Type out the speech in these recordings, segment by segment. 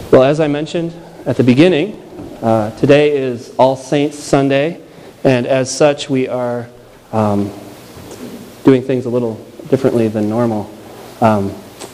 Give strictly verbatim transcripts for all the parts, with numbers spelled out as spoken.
Well, as I mentioned at the beginning, uh, today is All Saints Sunday, and as such we are um, doing things a little differently than normal. Um,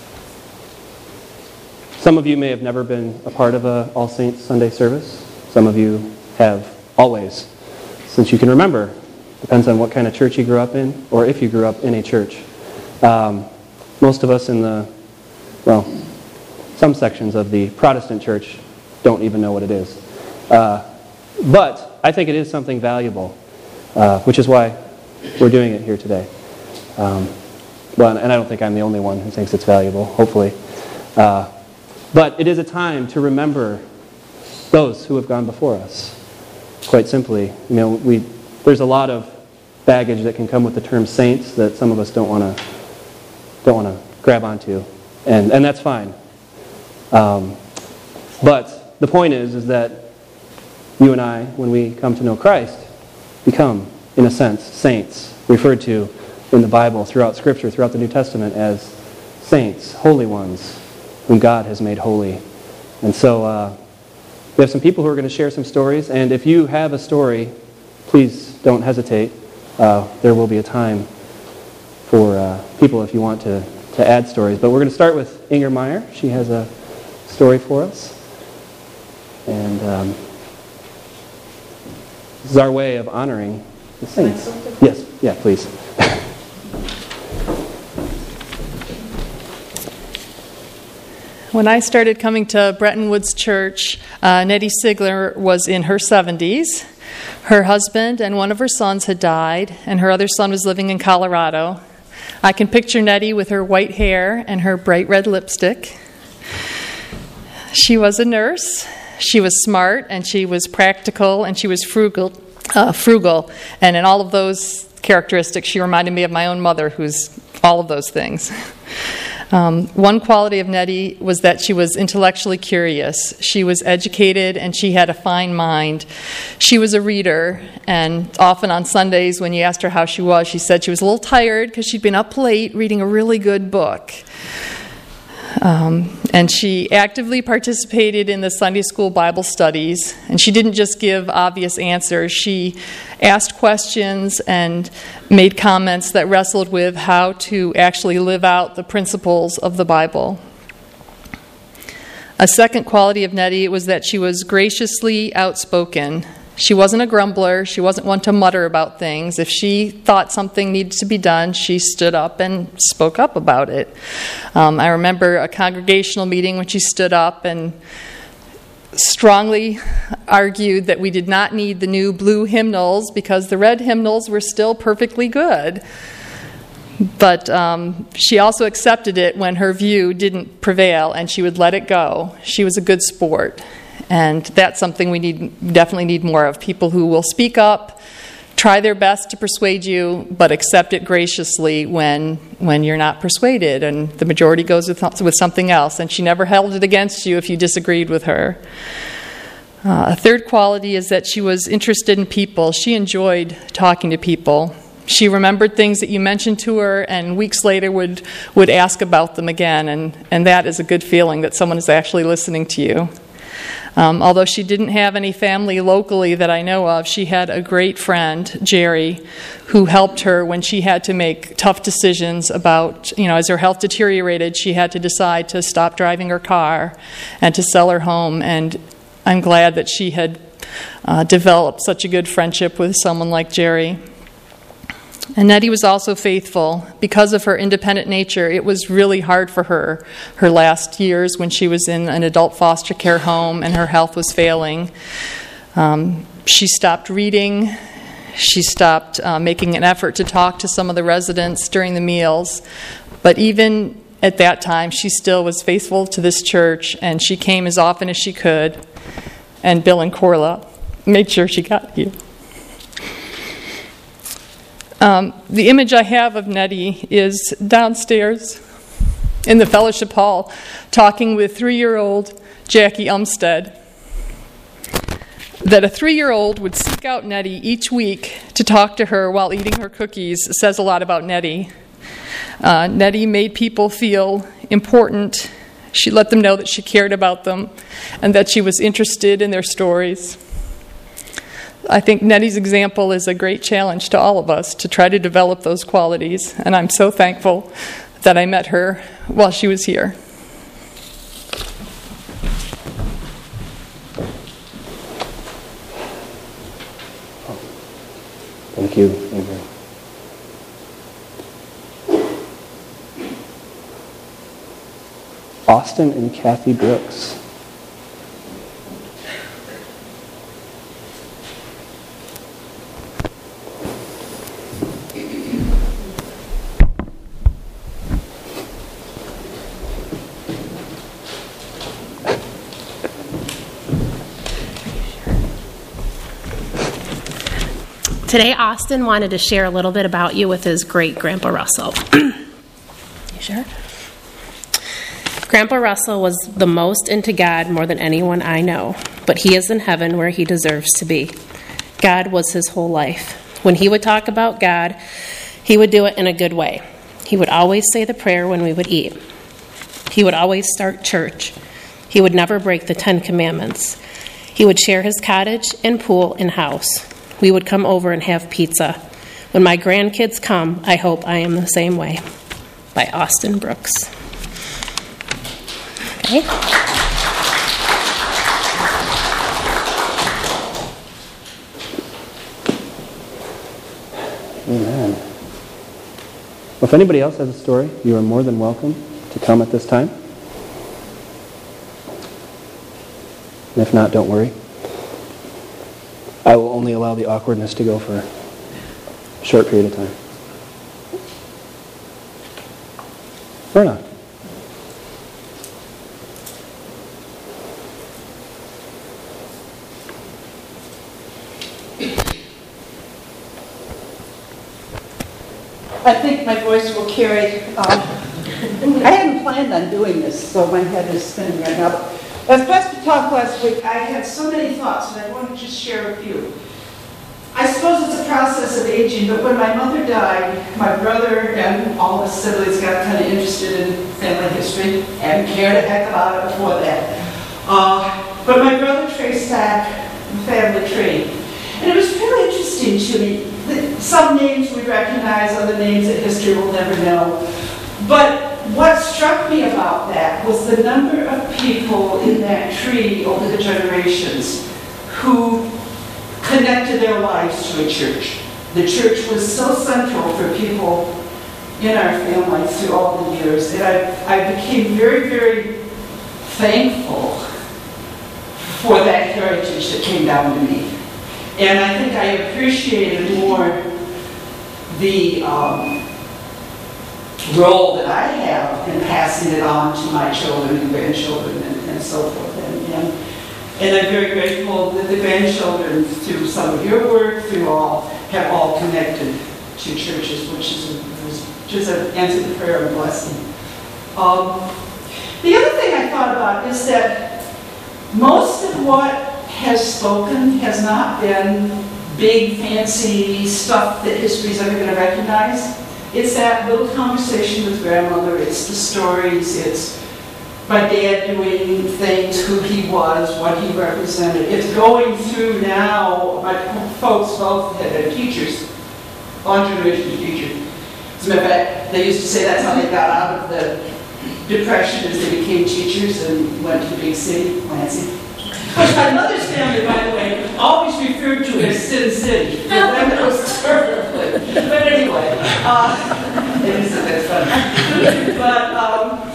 some of you may have never been a part of a All Saints Sunday service. Some of you have always, since you can remember. Depends on what kind of church you grew up in, or if you grew up in a church. Um, most of us in the, well, some sections of the Protestant church don't even know what it is. Uh, but I think it is something valuable, uh, which is why we're doing it here today. Um, well, and I don't think I'm the only one who thinks it's valuable, hopefully. Uh, but it is a time to remember those who have gone before us. Quite simply, you know, we there's a lot of baggage that can come with the term saints that some of us don't want to don't want to grab onto, and and that's fine. Um, but the point is, is that you and I, when we come to know Christ, become, in a sense, saints, referred to in the Bible, throughout Scripture, throughout the New Testament, as saints, holy ones, whom God has made holy. And so uh, we have some people who are going to share some stories, and if you have a story, please don't hesitate. Uh, there will be a time for uh, people if you want to, to add stories. But we're going to start with Inger Meyer. She has a story for us. And um, this is our way of honoring the saints. Yes, yeah, please. When I started coming to Bretton Woods Church, uh, Nettie Sigler was in her seventies. Her husband and one of her sons had died, and her other son was living in Colorado. I can picture Nettie with her white hair and her bright red lipstick. She was a nurse. She was smart, and she was practical, and she was frugal. Uh, frugal, and in all of those characteristics, she reminded me of my own mother, who's all of those things. Um, one quality of Nettie was that she was intellectually curious. She was educated, and she had a fine mind. She was a reader, and often on Sundays when you asked her how she was, she said she was a little tired because she'd been up late reading a really good book. Um, and she actively participated in the Sunday school Bible studies, and she didn't just give obvious answers. She asked questions and made comments that wrestled with how to actually live out the principles of the Bible. A second quality of Nettie was that she was graciously outspoken. She wasn't a grumbler. She wasn't one to mutter about things. If she thought something needed to be done, she stood up and spoke up about it. Um, I remember a congregational meeting when she stood up and strongly argued that we did not need the new blue hymnals because the red hymnals were still perfectly good. But um, she also accepted it when her view didn't prevail, and she would let it go. She was a good sport. And that's something we need, definitely need more of. People who will speak up, try their best to persuade you, but accept it graciously when when you're not persuaded, and the majority goes with, with something else. And she never held it against you if you disagreed with her. Uh, a third quality is that she was interested in people. She enjoyed talking to people. She remembered things that you mentioned to her, and weeks later would, would ask about them again. And, and that is a good feeling that someone is actually listening to you. Um, although she didn't have any family locally that I know of, she had a great friend, Jerry, who helped her when she had to make tough decisions about, you know, as her health deteriorated, she had to decide to stop driving her car and to sell her home. And I'm glad that she had uh, developed such a good friendship with someone like Jerry. And Nettie was also faithful. Because of her independent nature, it was really hard for her her last years when she was in an adult foster care home and her health was failing. Um, she stopped reading. She stopped uh, making an effort to talk to some of the residents during the meals. But even at that time, she still was faithful to this church, and she came as often as she could. And Bill and Corla made sure she got here. Um, the image I have of Nettie is downstairs in the fellowship hall talking with three-year-old Jackie Umstead. That a three-year-old would seek out Nettie each week to talk to her while eating her cookies says a lot about Nettie. Uh, Nettie made people feel important. She let them know that she cared about them and that she was interested in their stories. I think Nettie's example is a great challenge to all of us to try to develop those qualities, and I'm so thankful that I met her while she was here. Thank you, Ingrid. Austin and Kathy Brooks. Today, Austin wanted to share a little bit about you with his great-grandpa Russell. You sure? Grandpa Russell was the most into God more than anyone I know, but he is in heaven where he deserves to be. God was his whole life. When he would talk about God, he would do it in a good way. He would always say the prayer when we would eat. He would always start church. He would never break the Ten Commandments. He would share his cottage and pool and house. We would come over and have pizza. When my grandkids come, I hope I am the same way. By Austin Brooks. Okay. Amen. Well, if anybody else has a story, you are more than welcome to come at this time. And if not, don't worry. I will only allow the awkwardness to go for a short period of time. Verna. I think my voice will carry. Um, I hadn't planned on doing this, so my head is spinning right now. But as Pastor talked last week, I had so many thoughts, and I want to just share a few. I suppose it's a process of aging, but when my mother died, my brother and all his siblings got kind of interested in family history and cared a heck about it before that. Uh, but my brother traced back the family tree. And it was really interesting to me. Some names we recognize, other names that history will never know. But what struck me about that was the number of people in that tree over the generations who connected their lives to a church. The church was so central for people in our families through all the years. And I, I became very, very thankful for that heritage that came down to me. And I think I appreciated more the um, role that I have in passing it on to my children and grandchildren and, and so forth. And, and, and I'm very grateful that the grandchildren, through some of your work, through all, have all connected to churches, which is a, was just an answer to prayer and blessing. Um, the other thing I thought about is that most of what has spoken has not been big, fancy stuff that history's ever going to recognize. It's that little conversation with grandmother. It's the stories. It's my dad doing things, who he was, what he represented. It's going through now. My folks both had been teachers, long generation of teachers. As a matter of fact, they used to say that's how they got out of the Depression, as they became teachers and went to the big city, Lansing. Which my mother's family, by the way, always referred to as Sin City. For them it was terribly. But anyway, uh, it isn't that funny. But um,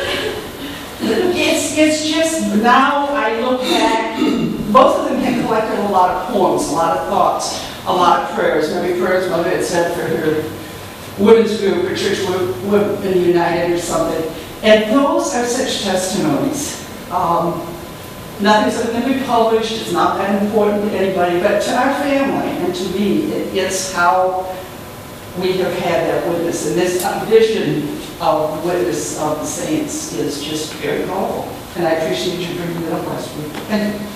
it's, it's just, now I look back, both of them had collected a lot of poems, a lot of thoughts, a lot of prayers. Maybe prayers Mother had said for her women's group or Church Women United or something. And those are such testimonies. Um, Nothing's going to be published. It's not that important to anybody, but to our family and to me, it, it's how we have had that witness. And this vision of the witness of the saints is just very powerful. And I appreciate you bringing it up last week. Thank you.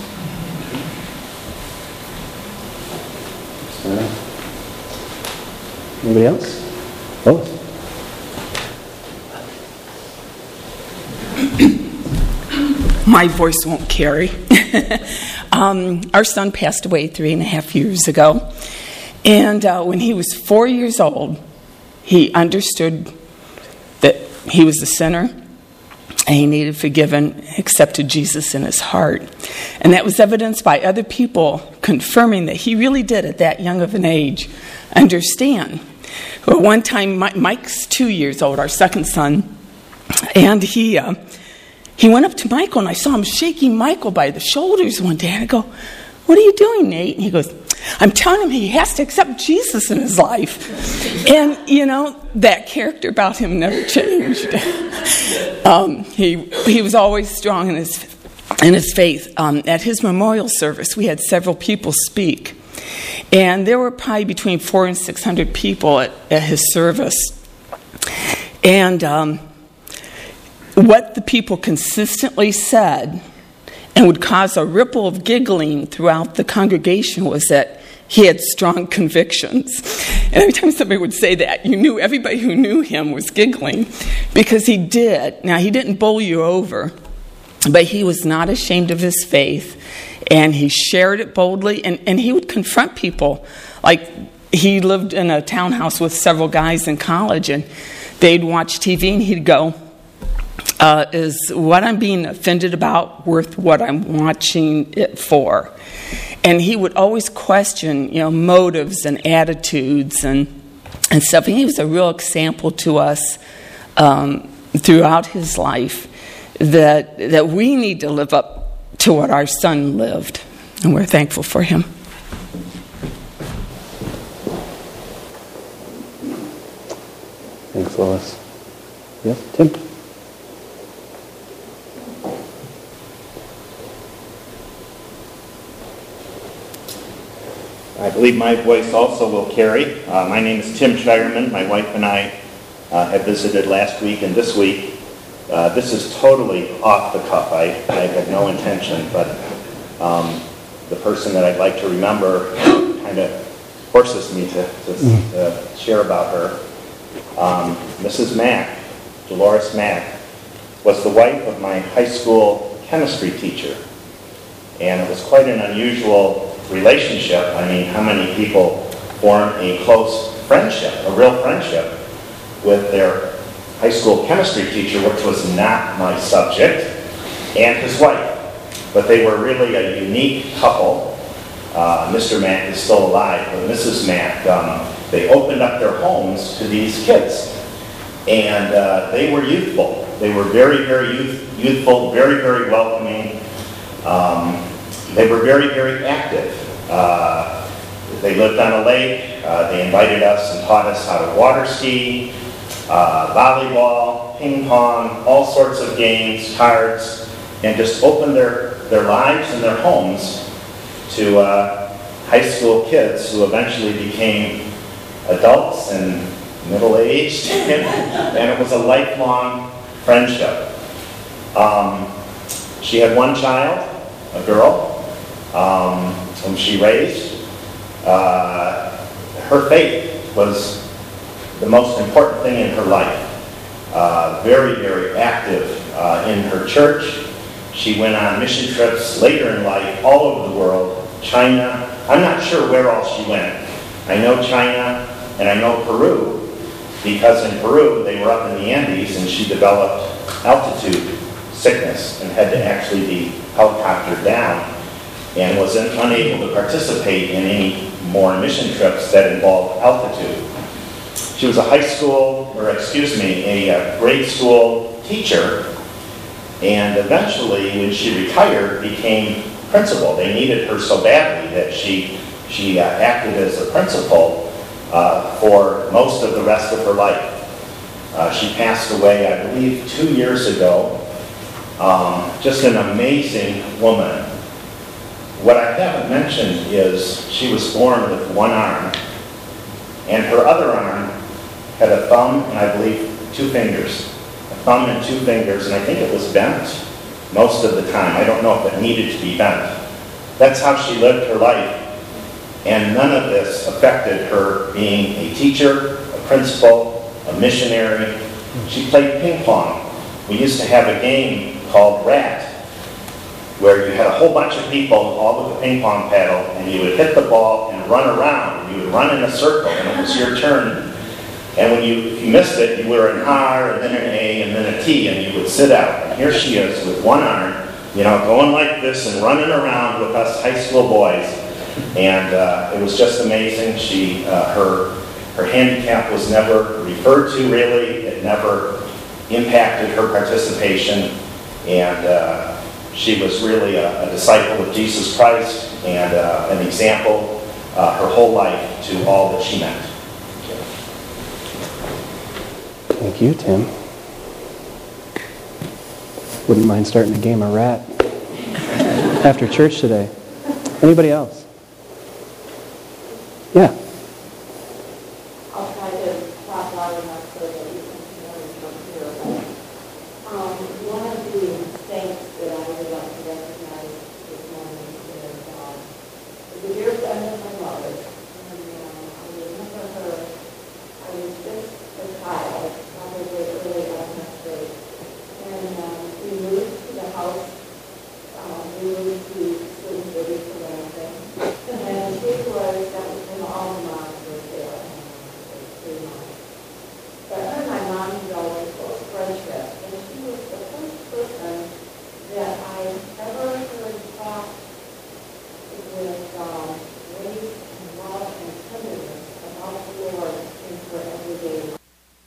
Uh, anybody else? Lois? my voice won't carry. um, our son passed away three and a half years ago. And uh, when he was four years old, he understood that he was a sinner and he needed forgiven, accepted Jesus in his heart. And that was evidenced by other people confirming that he really did, at that young of an age, understand. Well, one time, Mike's two years old, our second son, and he uh, he went up to Michael, and I saw him shaking Michael by the shoulders one day. And I go, "What are you doing, Nate?" And he goes, "I'm telling him he has to accept Jesus in his life." And, you know, that character about him never changed. um, he he was always strong in his in his faith. Um, at his memorial service, we had several people speak. And there were probably between four and six hundred people at, at his service. And um, what the people consistently said, and would cause a ripple of giggling throughout the congregation, was that he had strong convictions. And every time somebody would say that, you knew everybody who knew him was giggling, because he did. Now, he didn't bowl you over, but he was not ashamed of his faith, and he shared it boldly, and, and he would confront people. Like, he lived in a townhouse with several guys in college, and they'd watch T V, and he'd go, Uh, is what I'm being offended about worth what I'm watching it for? And he would always question, you know, motives and attitudes and and stuff. And he was a real example to us um, throughout his life that that we need to live up to what our son lived, and we're thankful for him. Thanks, Lois. Yes, Tim. I believe my voice also will carry. Uh, my name is Tim Shireman. My wife and I uh, have visited last week and this week. Uh, this is totally off the cuff. I, I had no intention, but um, the person that I'd like to remember kind of forces me to, to, to share about her. Um, Missus Mack, Dolores Mack, was the wife of my high school chemistry teacher. And it was quite an unusual relationship. I mean, how many people form a close friendship, a real friendship, with their high school chemistry teacher, which was not my subject, and his wife. But they were really a unique couple. Uh, Mister Mack is still alive, but Missus Mack, um, they opened up their homes to these kids. And uh, they were youthful. They were very, very youth, youthful, very, very welcoming. Um, they were very, very active. Uh, they lived on a lake. Uh, they invited us and taught us how to water ski, uh, volleyball, ping pong, all sorts of games, cards, and just opened their, their lives and their homes to uh, high school kids who eventually became adults and middle-aged, and it was a lifelong friendship. Um, she had one child, a girl, um, whom she raised. Uh, her faith was the most important thing in her life. Uh, very, very active uh, in her church. She went on mission trips later in life all over the world. China, I'm not sure where all she went. I know China and I know Peru, because in Peru they were up in the Andes and she developed altitude sickness and had to actually be helicoptered down and was un- unable to participate in any more mission trips that involved altitude. She was a high school, or excuse me, a, a grade school teacher, and eventually when she retired became principal. They needed her so badly that she, she uh, acted as a principal Uh, for most of the rest of her life. Uh, she passed away, I believe, two years ago. Um, just an amazing woman. What I haven't mentioned is she was born with one arm, and her other arm had a thumb and I believe two fingers. A thumb and two fingers, and I think it was bent most of the time. I don't know if it needed to be bent. That's how she lived her life. And none of this affected her being a teacher, a principal, a missionary. She played ping pong. We used to have a game called Rat. where you had a whole bunch of people all with a ping pong paddle, and you would hit the ball and run around, and you would run in a circle, and it was your turn. And when you, if you missed it, you were an R, and then an A, and then a T, and you would sit out. And here she is with one arm, you know, going like this and running around with us high school boys. And uh, it was just amazing. She, uh, her, her handicap was never referred to, really. It never impacted her participation. And uh, she was really a, a disciple of Jesus Christ and uh, an example uh, her whole life to all that she meant. Thank you, Tim. Wouldn't mind starting a game of rat after church today. Anybody else? Yeah. I'll try to talk loud enough so that you can hear me from here. Um, one of the saints that I would like to recognize this morning is, um, is a dear friend of my mother. And um, I remember her, I was just a child, probably early elementary. And um, we moved to the house, um, we moved to Twin City for Lansing. And she was, that was when all the moms were there, and I was three months. But her and my mom developed a close friendship, and she was the first person that I ever heard talk with um, grace and love and tenderness about the Lord in her everyday life.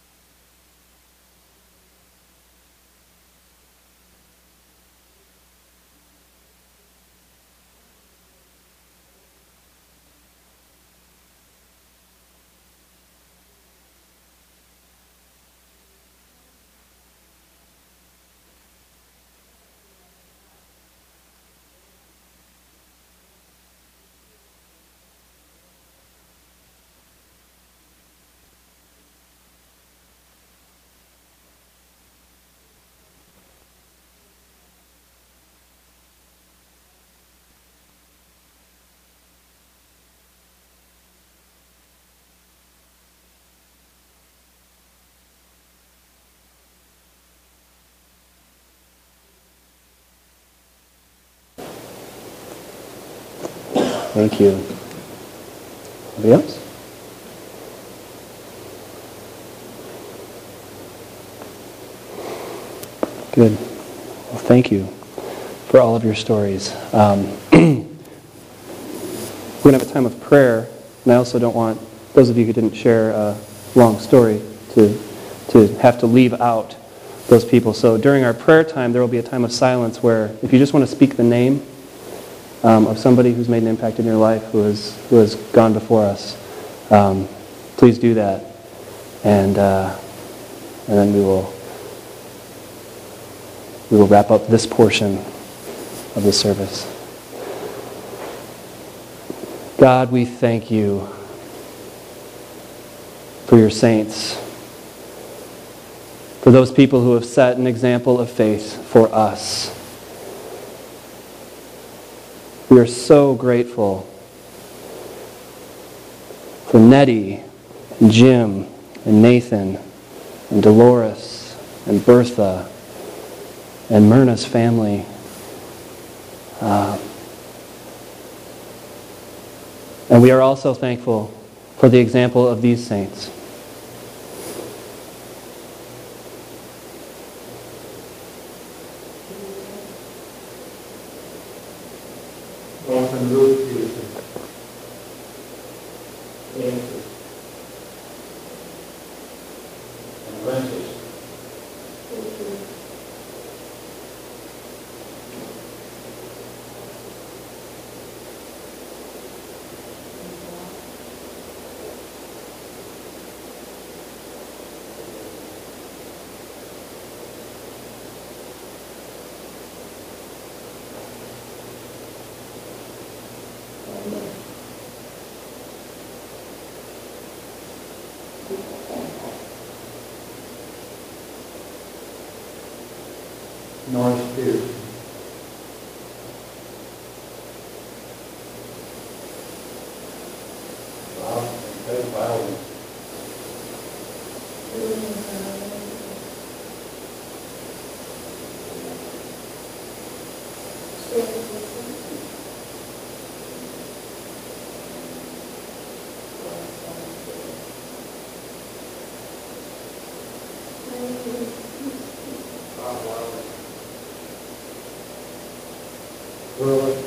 Thank you. Anybody else? Good. Well, thank you for all of your stories. Um, we're going to have a time of prayer, and I also don't want those of you who didn't share a long story to, to have to leave out those people. So during our prayer time, there will be a time of silence where if you just want to speak the name Um, of somebody who's made an impact in your life, who has who has gone before us, um, please do that, and uh, and then we will we will wrap up this portion of the service. God, we thank you for your saints, for those people who have set an example of faith for us. We are so grateful for Nettie and Jim and Nathan and Dolores and Bertha and Myrna's family. Uh, and we are also thankful for the example of these saints. Often Ruth is Francis and Francis. North Spears. Bob and Ted Bowden. Sue Brewer,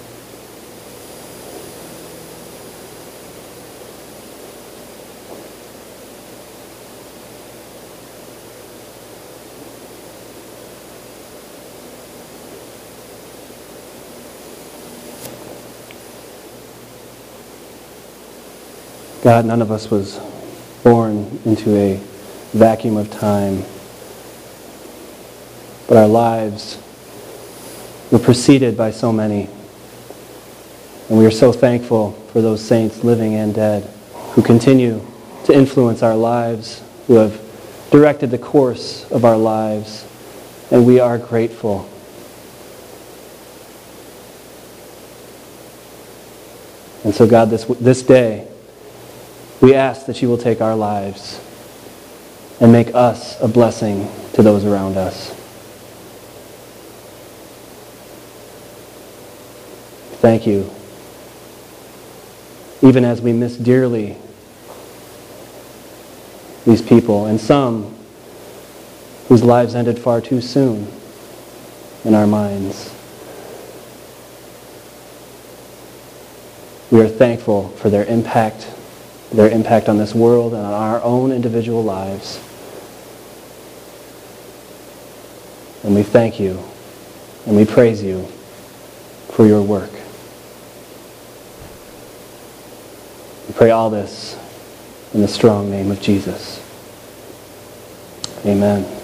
God, none of us was born into a vacuum of time, but our lives were preceded by so many. And we are so thankful for those saints, living and dead, who continue to influence our lives, who have directed the course of our lives, and we are grateful. And so, God, this, this day, we ask that you will take our lives and make us a blessing to those around us. Thank you. Even as we miss dearly these people, and some whose lives ended far too soon in our minds, we are thankful for their impact, their impact on this world and on our own individual lives. And we thank you and we praise you for your work. We pray all this in the strong name of Jesus. Amen.